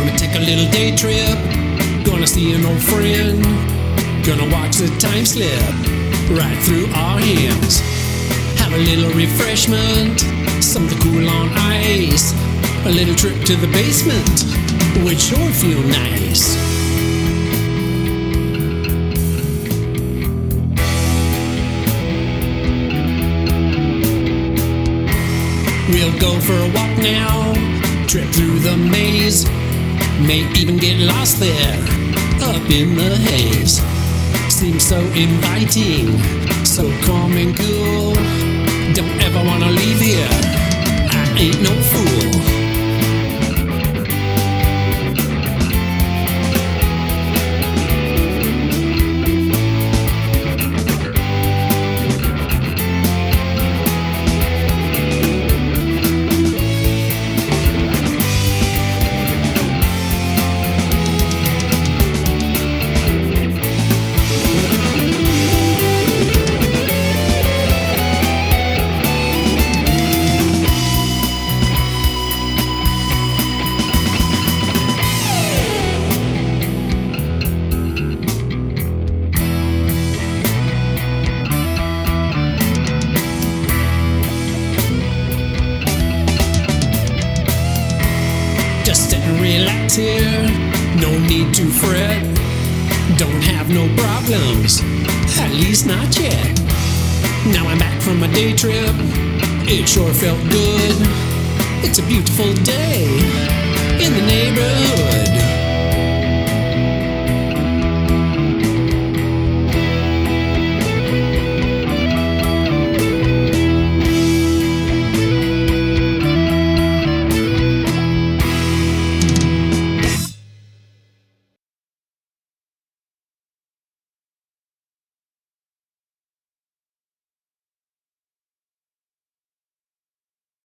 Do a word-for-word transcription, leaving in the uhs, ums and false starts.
Gonna take a little day trip, gonna see an old friend, gonna watch the time slip right through our hands. Have a little refreshment, something cool on ice, a little trip to the basement would sure feel nice. We'll go for a walk now, trip through the maze, may even get lost there, up in the haze. Seems so inviting, so calm and cool. Don't ever wanna leave here, I ain't no fool. Just sit and relax here, no need to fret. Don't have no problems, at least not yet. Now I'm back from my day trip, it sure felt good. It's a beautiful day in the neighborhood.